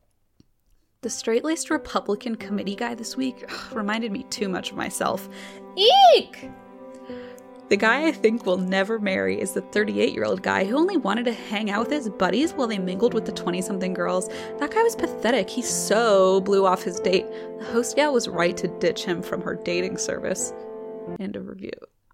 The straight-laced Republican committee guy this week reminded me too much of myself. Eek! The guy I think will never marry is the 38-year-old guy who only wanted to hang out with his buddies while they mingled with the 20-something girls. That guy was pathetic. He so blew off his date. The host gal was right to ditch him from her dating service. End of review.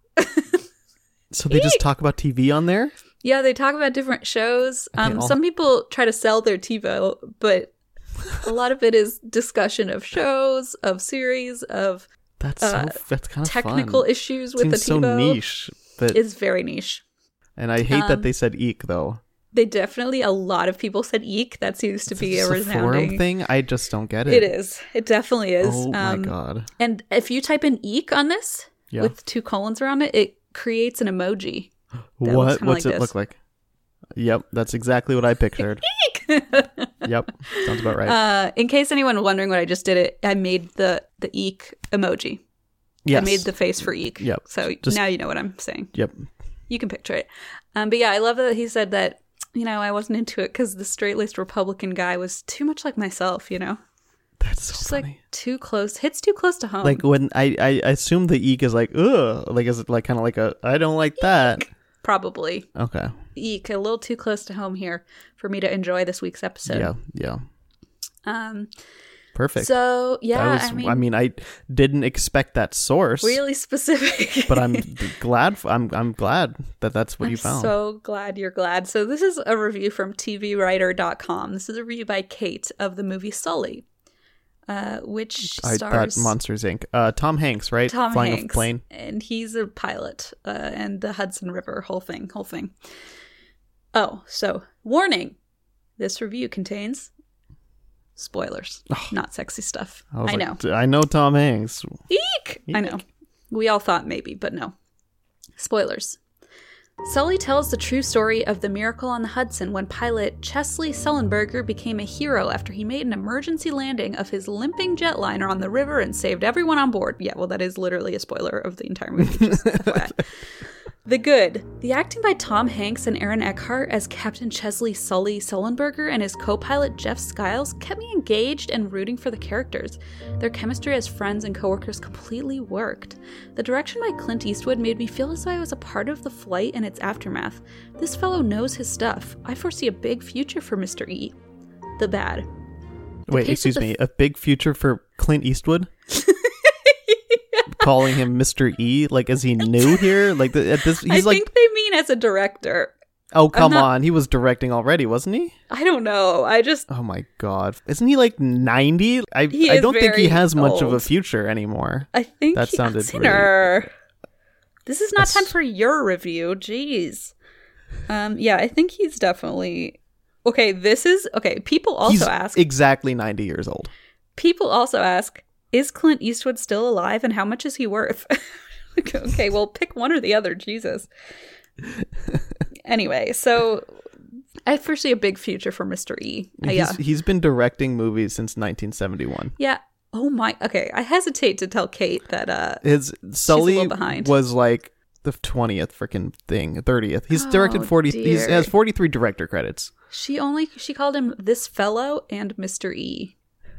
So they just talk about TV on there? Yeah, they talk about different shows. Some people try to sell their TiVo, but a lot of it is discussion of shows, of series, of that's kind of technical fun. Issues with the TiVo. So niche, but it's very niche. And I hate that they said eek though. They definitely, a lot of people said eek. That seems to be a resounding forum thing. I just don't get it. It is. It definitely is. Oh my god! And if you type in eek on this with 2 colons around it, it creates an emoji. What's it look like? Yep, that's exactly what I pictured. Yep, sounds about right. In case anyone wondering what I just did, I made the eek emoji. Yes. I made the face for eek. Yep. So now you know what I'm saying. Yep. You can picture it. But yeah, I love that he said that, I wasn't into it because the straight-laced Republican guy was too much like myself, That's so just funny. Like too close. Hits too close to home. Like when I assume the eek is like, ugh. Like, is it like kind of like I don't like that? Eek. Probably. Okay. Eek, a little too close to home here for me to enjoy this week's episode. Yeah. Perfect. So, yeah, I didn't expect that source. Really specific. But I'm glad that that's what you found. So glad you're glad. So this is a review from TVWriter.com. This is a review by Kate of the movie Sully, which stars... I thought Monsters, Inc. Tom Hanks, right? Flying off a plane. And he's a pilot, and the Hudson River, whole thing. Oh, so, warning. This review contains... spoilers, not sexy stuff. I know. I know Tom Hanks. Eek! I know. We all thought maybe, but no. Spoilers. Sully tells the true story of the miracle on the Hudson when pilot Chesley Sullenberger became a hero after he made an emergency landing of his limping jetliner on the river and saved everyone on board. Yeah, well, that is literally a spoiler of the entire movie. Just FYI. The good. The acting by Tom Hanks and Aaron Eckhart as Captain Chesley Sully Sullenberger and his co-pilot Jeff Skiles kept me engaged and rooting for the characters. Their chemistry as friends and coworkers completely worked. The direction by Clint Eastwood made me feel as though I was a part of the flight and its aftermath. This fellow knows his stuff. I foresee a big future for Mr. E. The bad. Wait, excuse me. A big future for Clint Eastwood? Calling him Mr. E? Like, is he new here? Like, at this, he's I think they mean as a director. Oh, come on. He was directing already, wasn't he? I don't know. Oh my God. Isn't he like 90? I don't think he has much of a future anymore. I think that sounded weird. This is not time for your review. Jeez. Yeah, I think he's definitely... Okay, people also ask... exactly 90 years old. People also ask, is Clint Eastwood still alive and how much is he worth? Okay, well, pick one or the other. Jesus. Anyway, so I foresee a big future for Mr. E. He's been directing movies since 1971. Yeah. Oh my. Okay, I hesitate to tell Kate that his Sully she's a little behind. Was like the 20th freaking thing, 30th. He's directed 40. He has 43 director credits. She called him this fellow and Mr. E.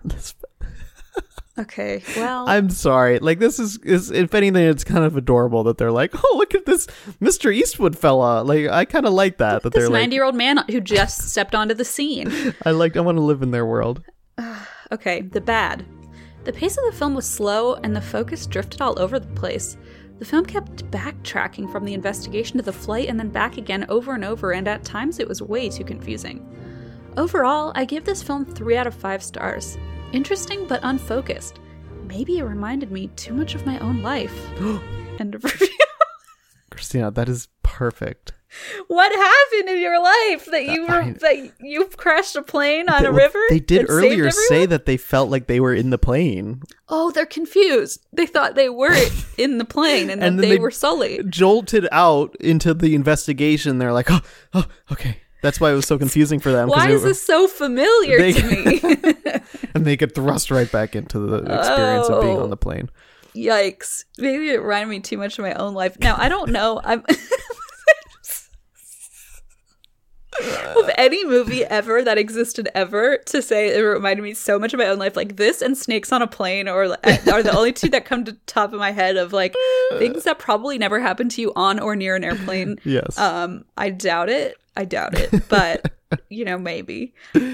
Okay, well... I'm sorry. Like, this is if anything, it's kind of adorable that they're like, oh, look at this Mr. Eastwood fella. Like, I kind of like that. That this they're 90-year-old man who just stepped onto the scene. I want to live in their world. Okay, the bad. The pace of the film was slow, and the focus drifted all over the place. The film kept backtracking from the investigation to the flight and then back again over and over, and at times it was way too confusing. Overall, I give this film 3 out of 5 stars. Interesting but unfocused. Maybe it reminded me too much of my own life. End of review. Christina, that is perfect. What happened in your life that you crashed a plane on a river? They did earlier say that they felt like they were in the plane. Oh, they're confused. They thought they were in the plane and then they were Sully. Jolted out into the investigation. They're like, oh, okay. That's why it was so confusing for them. Why is this so familiar to me? And they get thrust right back into the experience of being on the plane. Yikes. Maybe it reminded me too much of my own life. Now, I don't know. Of any movie ever that existed ever to say it reminded me so much of my own life, like this and Snakes on a Plane are the only two that come to the top of my head of like things that probably never happened to you on or near an airplane. Yes. I doubt it, but maybe.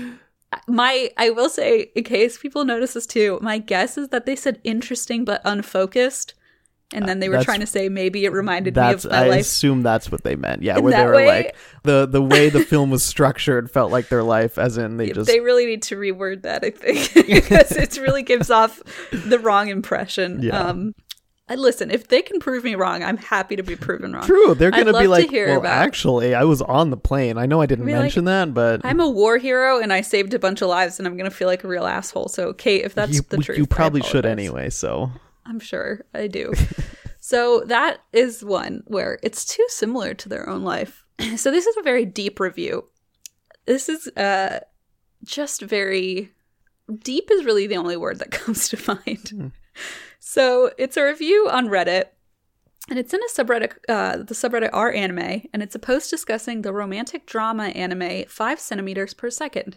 I will say, in case people notice this too, my guess is that they said interesting but unfocused. And then they were trying to say maybe it reminded me of my life. I assume that's what they meant. Yeah, where they were like the way the film was structured felt like their life, as in they really need to reword that, I think, because it really gives off the wrong impression. Yeah. Listen, if they can prove me wrong, I'm happy to be proven wrong. True, they're going to be like, well, actually, I was on the plane. I know I didn't mention that, but I'm a war hero and I saved a bunch of lives, and I'm going to feel like a real asshole. So, Kate, if that's the truth, you probably should anyway. So. I'm sure I do. So that is one where it's too similar to their own life. So this is a very deep review. This is just very... Deep is really the only word that comes to mind. So it's a review on Reddit, and it's in a subreddit, the subreddit r/anime, and it's a post discussing the romantic drama anime 5 centimeters per second.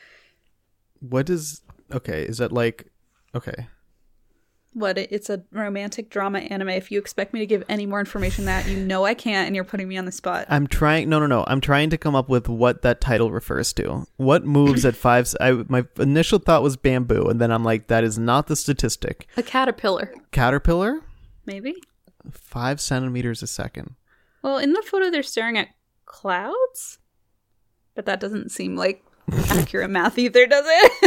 What is... Okay, is that like... Okay. It's a romantic drama anime. If you expect me to give any more information than that, I can't, and you're putting me on the spot. I'm trying... No. I'm trying to come up with what that title refers to. What moves at 5... my initial thought was bamboo, and then I'm like, that is not the statistic. A caterpillar. Caterpillar? Maybe. 5 centimeters a second. Well, in the photo, they're staring at clouds? But that doesn't seem like accurate math either, does it?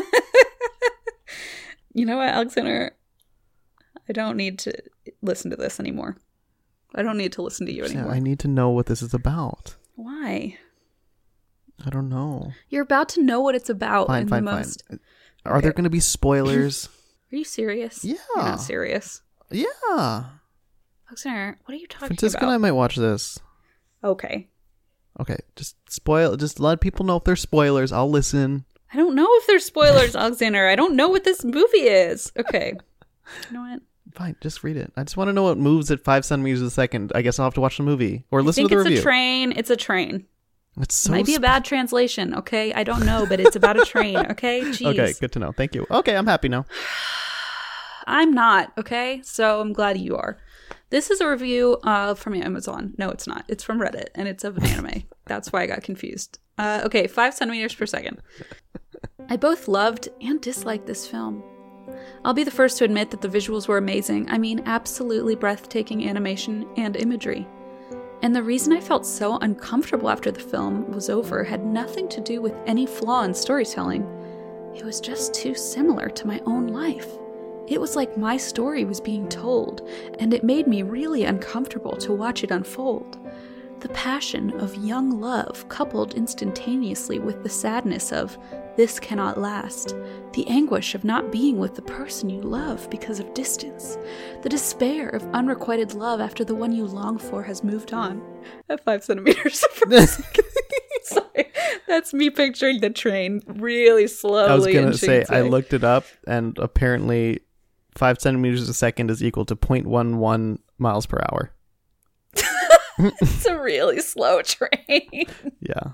You know what, Alexander? I don't need to listen to this anymore. I don't need to listen to you anymore. I need to know what this is about. Why? I don't know. You're about to know what it's about. Fine. Are there going to be spoilers? Are you serious? Yeah. You're not serious. Yeah. Alexander, what are you talking about? Francisca and I might watch this. Okay. Just let people know if there's spoilers. I'll listen. I don't know if there's spoilers, Alexander. I don't know what this movie is. Okay. You know what? Fine, just read it. I just want to know what moves at 5 centimeters a second. I guess I'll have to watch the movie or listen to the review. It's a train. It's a train. It's so Might be a bad translation, okay? I don't know, but it's about a train, okay? Jeez. Okay, good to know. Thank you. Okay, I'm happy now. I'm not, okay? So I'm glad you are. This is a review from Amazon. No, it's not. It's from Reddit, and it's of an anime. That's why I got confused. Okay, 5 centimeters per second. I both loved and disliked this film. I'll be the first to admit that the visuals were amazing. I mean, absolutely breathtaking animation and imagery. And the reason I felt so uncomfortable after the film was over had nothing to do with any flaw in storytelling. It was just too similar to my own life. It was like my story was being told, and it made me really uncomfortable to watch it unfold. The passion of young love coupled instantaneously with the sadness of this cannot last, the anguish of not being with the person you love because of distance, the despair of unrequited love after the one you long for has moved on. At 5 centimeters per second. Sorry, that's me picturing the train really slowly. I was going to say, I zigzag. looked it up, and apparently 5 centimeters a second is equal to 0.11 miles per hour. It's a really slow train. Yeah.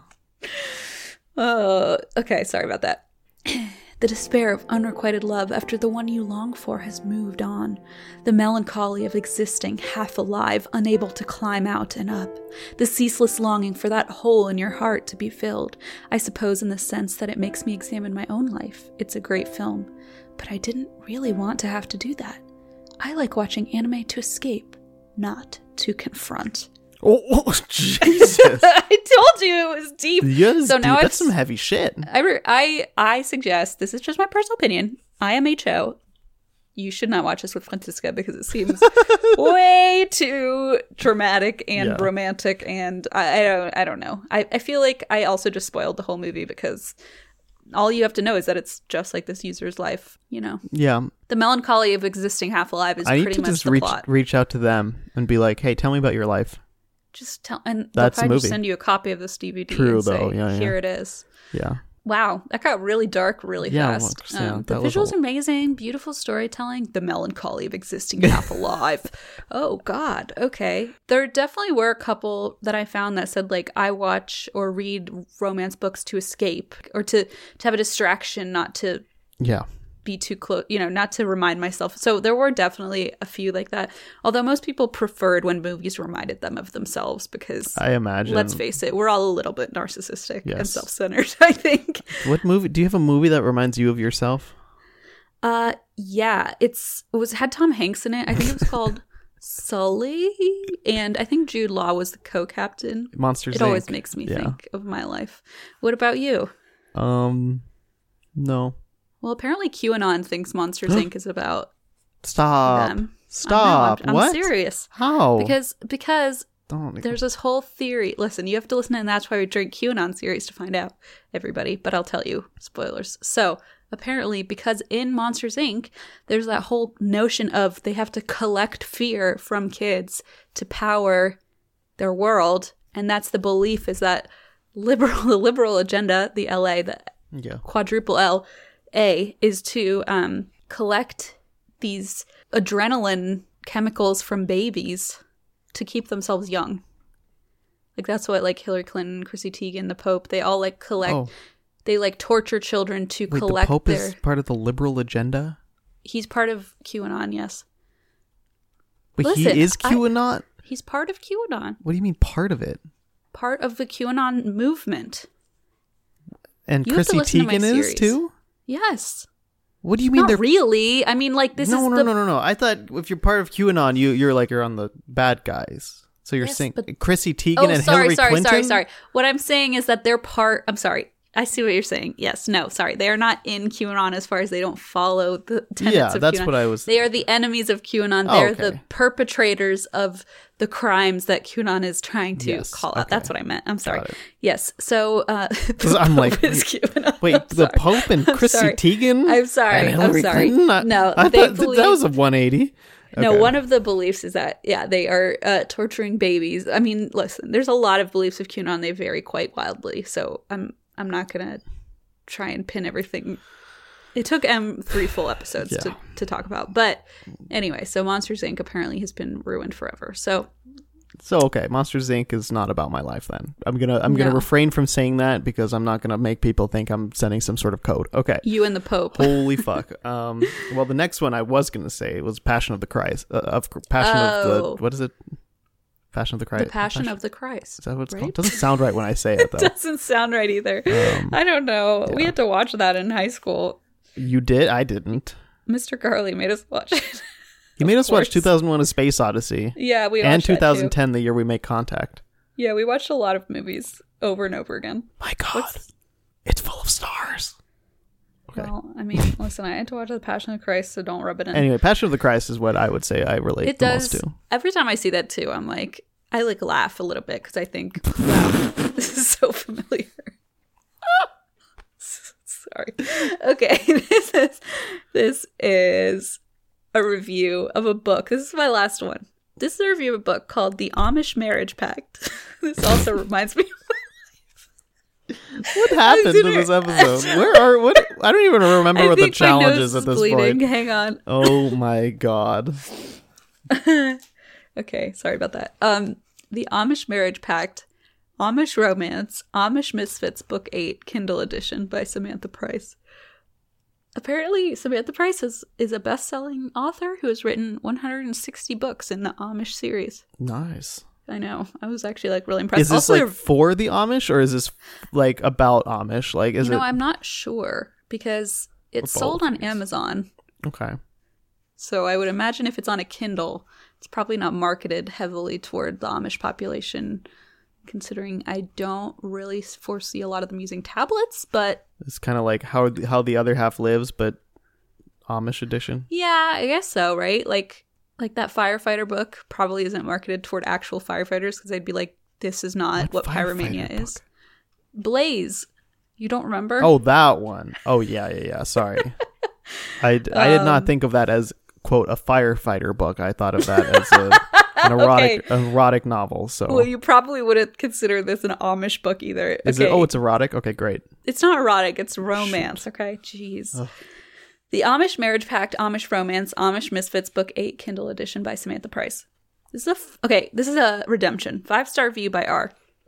Okay, sorry about that. The despair of unrequited love after the one you long for has moved on. The melancholy of existing half alive, unable to climb out and up. The ceaseless longing for that hole in your heart to be filled. I suppose in the sense that it makes me examine my own life. It's a great film. But I didn't really want to have to do that. I like watching anime to escape, not to confront. Oh, Jesus. I told you it was deep. Yes, So now dude, I've that's some heavy shit. I suggest, this is just my personal opinion, IMHO, you should not watch this with Francisca because it seems way too dramatic and Yeah. romantic, and I don't know. I feel like I also just spoiled the whole movie because all you have to know is that it's just like this user's life, you know. Yeah. The melancholy of existing half alive is I need pretty to much just the plot. reach out to them and be like, hey, tell me about your life. Just tell, and That's they'll the probably just movie. send you a copy of this DVD. True, and say, though. Yeah, here yeah. it is. Yeah. Wow, that got really dark really Yeah, fast. well, yeah, The that was visuals a- are amazing, beautiful storytelling, the melancholy of existing half alive. Oh, God. Okay. There definitely were a couple that I found that said, like, I watch or read romance books to escape or to have a distraction, not to Yeah. be too close, you know, not to remind myself. So there were definitely a few like that. Although most people preferred when movies reminded them of themselves because, I imagine. let's face it, we're all a little bit narcissistic and Yes. self-centered, I think. What movie? Do you have a movie that reminds you of yourself? Yeah, it had Tom Hanks in it. I think it was called Sully, and I think Jude Law was the co-captain. Monsters It Inc. always makes me Yeah. think of my life. What about you? No. Well, apparently QAnon thinks Monsters Inc. is about Stop. them. Stop. I'm What? serious. How? Because Don't. there's this whole theory. Listen, you have to listen, and that's why we drink QAnon series to find out, everybody. But I'll tell you, spoilers. So apparently, because in Monsters Inc., there's that whole notion of they have to collect fear from kids to power their world, and that's the belief is that the liberal agenda, the LA, the Yeah. quadruple LA, is to collect these adrenaline chemicals from babies to keep themselves young. Like that's what like Hillary Clinton, Chrissy Teigen, the Pope, they all like collect. Oh. They like torture children to Wait, the collect Pope their. is part of the liberal agenda? He's part of QAnon. Yes, But Listen, he is QAnon? he's part of QAnon. What do you mean part of it? Part of the QAnon movement. And You have to Chrissy listen to my Teigen is series. too? Yes. What do you mean Not they're really. I mean, like this no, is no, the no. I thought if you're part of QAnon, you're on the bad guys. So you're Yes, saying but- Chrissy Teigen Oh, and sorry, Hillary sorry, Clinton? sorry. What I'm saying is that they're part. I'm sorry. I see what you're saying. Yes, no, sorry. They are not in QAnon as far as they don't follow the tenets Yeah, of that's QAnon. what I was. They are the enemies of QAnon. Oh, They're okay. the perpetrators of the crimes that QAnon is trying to Yes, call out. okay. That's what I meant. I'm sorry. Got it. Yes. So, I'm like, Pope is QAnon. Wait, I'm the sorry. Pope and I'm Chrissy sorry. Teigen? I'm sorry. And Hillary I'm sorry. Clinton? No, I they thought that believe- was a 180. No, Okay. one of the beliefs is that, yeah, they are torturing babies. I mean, listen, there's a lot of beliefs of QAnon. They vary quite wildly. So I'm not going to try and pin everything It took M 3 full episodes Yeah. to talk about. But anyway, so Monsters, Inc. apparently has been ruined forever. So Okay, Monsters Inc. is not about my life then. I'm gonna refrain from saying that because I'm not gonna make people think I'm sending some sort of code. Okay. you and the Pope. Holy fuck. Well, the next one I was gonna say was Passion of the Christ. Of the what is it? Passion of the Christ. The Passion of the Christ. Is that what it's right? called? Doesn't sound right when I say it though. Doesn't sound right either. I don't know. We had to watch that in high school. You did? I didn't. Mr. Carly made us watch it. He made us watch course. 2001: A Space Odyssey. Yeah, we watched And that too. 2010, the year we make contact. Yeah, we watched a lot of movies over and over again. My God, it's full of stars. Okay. Well, I mean, listen, I had to watch The Passion of Christ, so don't rub it in. Anyway, Passion of the Christ is what I would say I relate It the does. most to. Every time I see that too, I'm like, I like laugh a little bit because I think, wow, this is so familiar. Sorry. Okay, this is a review of a book. This is my last one. This is a review of a book called The Amish Marriage Pact. This also reminds me of What happened to this episode? I don't even remember what the challenge is at this point. Hang on. Oh my God. Okay, sorry about that. The Amish Marriage Pact, Amish Romance, Amish Misfits, Book 8, Kindle edition by Samantha Price. Apparently, Samantha Price is a best-selling author who has written 160 books in the Amish series. Nice. I know. I was actually like really impressed. Is this also, like for the Amish or is this like about Amish? Like, is it? I'm not sure because it's Or sold both, on I guess. Amazon. Okay. So I would imagine if it's on a Kindle, it's probably not marketed heavily toward the Amish population, considering I don't really foresee a lot of them using tablets, but It's kind of like how the other half lives, but Amish edition. yeah, I guess so, right? Like that firefighter book probably isn't marketed toward actual firefighters because they'd be like, this is not what Pyromania firefighter is. book? Blaze. You don't remember? Oh, that one. Oh, yeah. Sorry. I did not think of that as, quote, a firefighter book. I thought of that as an erotic novel. So Well, you probably wouldn't consider this an Amish book either. is Okay. it? Oh, it's erotic. Okay, great. It's not erotic, it's romance, okay? Jeez. Ugh. The Amish Marriage Pact, Amish Romance, Amish Misfits, Book 8, Kindle edition by Samantha Price. This is a redemption. 5-star review by R.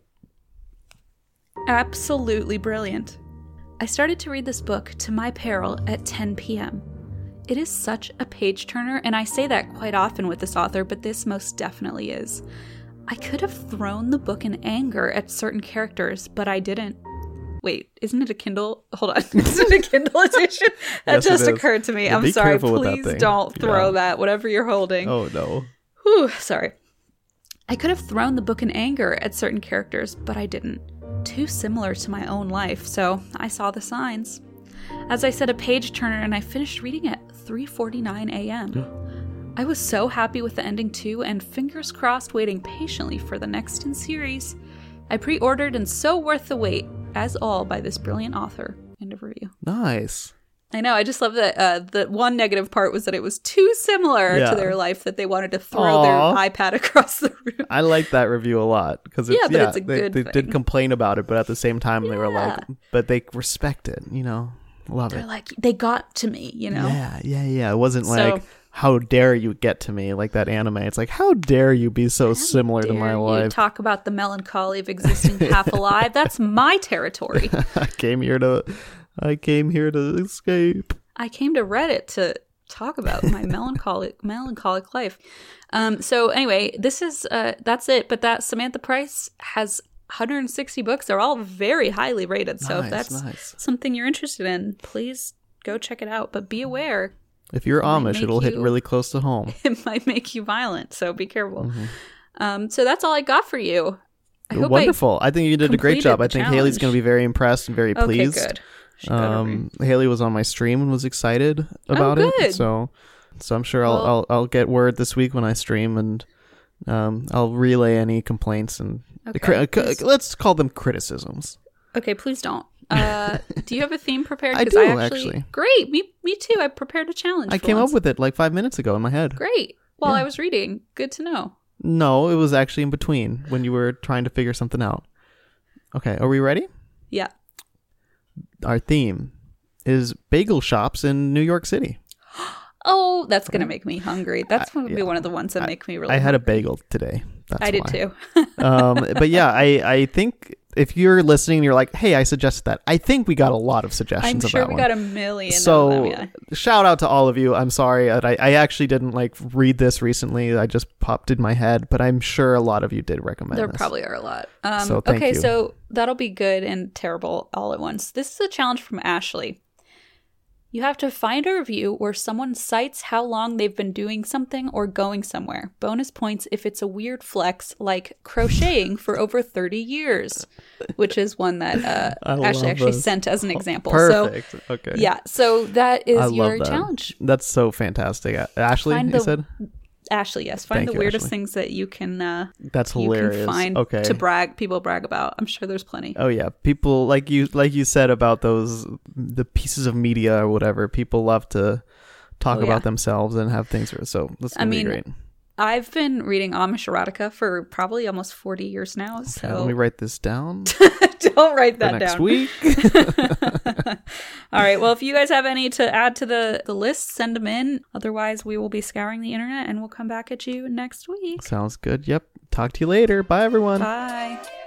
Absolutely brilliant. I started to read this book to my peril at 10 p.m. It is such a page-turner, and I say that quite often with this author, but this most definitely is. I could have thrown the book in anger at certain characters, but I didn't. Wait, isn't it a Kindle? Hold on. Isn't it a Kindle edition? That Yes, it just is. occurred to me. Yeah, I'm be sorry. careful with that Please thing. don't throw Yeah. that, whatever you're holding. Oh, no. Whew, sorry. I could have thrown the book in anger at certain characters, but I didn't. Too similar to my own life, so I saw the signs. As I said, a page-turner, and I finished reading at 3:49 a.m. I was so happy with the ending too, and fingers crossed waiting patiently for the next in series. I pre-ordered and so worth the wait, as all by this brilliant author. End of review. Nice. I know, I just love that the one negative part was that it was too similar Yeah. to their life that they wanted to throw their Aw. iPad across the room. I like that review a lot because Yeah, but it's a good they thing. did complain about it, but at the same time they were like, Yeah. but they respect it, love They're it. like, they got to me, Yeah. It wasn't So- like, how dare you get to me, like that anime. It's like, how dare you be so similar to my Dare you life? talk about the melancholy of existing half alive. That's my territory. I came here to escape. I came to Reddit to talk about my melancholic life. So anyway, this is that's it. But that Samantha Price has 160 books. They're all very highly rated. So if that's Nice. something you're interested in, please go check it out. But be aware, If you're might Amish, make it'll hit you- really close to home. it might make you violent. So be careful. Mm-hmm. So that's all I got for you. I hope Wonderful. I think you did a great completed job. I the think Haley's challenge. going to be very impressed and very Okay, pleased. good. She better be. Haley was on my stream and was excited about it. good. So I'm sure Well- I'll get word this week when I stream, and I'll relay any complaints and Okay, please. let's call them criticisms. Okay, please don't. Do you have a theme prepared? I 'Cause do, actually. Great. Me too. I prepared a challenge. I for came once. up with it like 5 minutes ago in my head. Great. While Yeah. I was reading. Good to know. No, it was actually in between when you were trying to figure something out. Okay, are we ready? Yeah. Our theme is bagel shops in New York City. Oh, that's going to make me hungry. That's going to be one of the ones that make me really I had a hungry. bagel today. That's I did why. too. But yeah, I think if you're listening and you're like, hey, I suggested that, I think we got a lot of suggestions I'm of sure that we one. got a million So of them, yeah. shout out to all of you. I'm sorry. I actually didn't like read this recently. I just popped in my head, but I'm sure a lot of you did recommend There this. probably are a lot. So thank okay, you. so that'll be good and terrible all at once. This is a challenge from Ashley. You have to find a review where someone cites how long they've been doing something or going somewhere. Bonus points if it's a weird flex like crocheting for over 30 years, which is one that I Ashley love actually this. sent as an example. Perfect. So, Okay. yeah, so that is I your love that. challenge. That's so fantastic. Ashley, Find you the- said? Ashley, yes. Find Thank the you, weirdest Ashley. things that you can That's you hilarious. can find Okay. to people brag about. I'm sure there's plenty. Oh yeah, people like you said about the pieces of media or whatever. People love to talk Oh, yeah. about themselves and have things. So that's gonna be great. I've been reading Amish erotica for probably almost 40 years now. Okay, So let me write this down don't write for that next down. week. All right. Well, if you guys have any to add to the list, send them in. Otherwise, we will be scouring the internet and we'll come back at you next week. Sounds good. Yep. Talk to you later. Bye, everyone. Bye.